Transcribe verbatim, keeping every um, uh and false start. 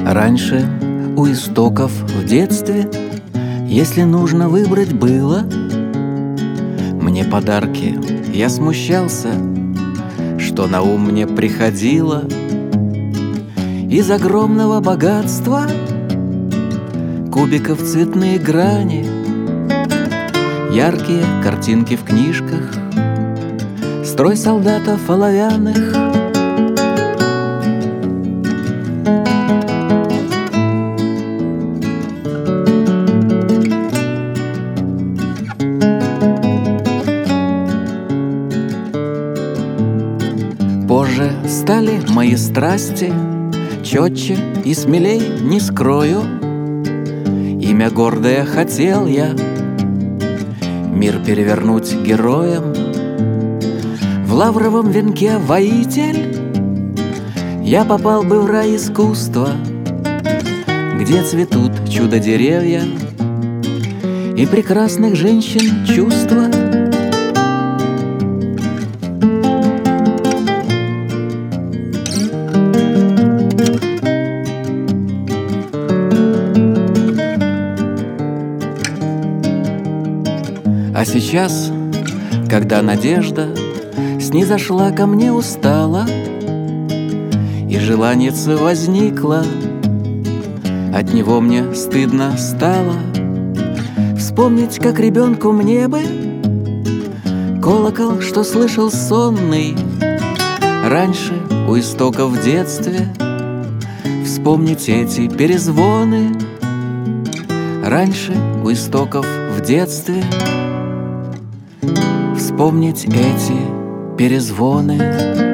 Раньше у истоков в детстве, если нужно выбрать было, мне подарки, я смущался, что на ум мне приходило. Из огромного богатства кубиков цветные грани, яркие картинки в книжках, строй солдатов оловянных. Позже стали мои страсти четче и смелей, не скрою. Имя гордое хотел я мир перевернуть героем. В лавровом венке воитель я попал бы в рай искусства, где цветут чудо-деревья и прекрасных женщин чувства. А сейчас, когда надежда снизошла ко мне устала, и желаница возникла, от него мне стыдно стало. Вспомнить, как ребенку мне бы колокол, что слышал сонный раньше у истоков в детстве. Вспомнить эти перезвоны раньше у истоков в детстве. Вспомнить эти перезвоны.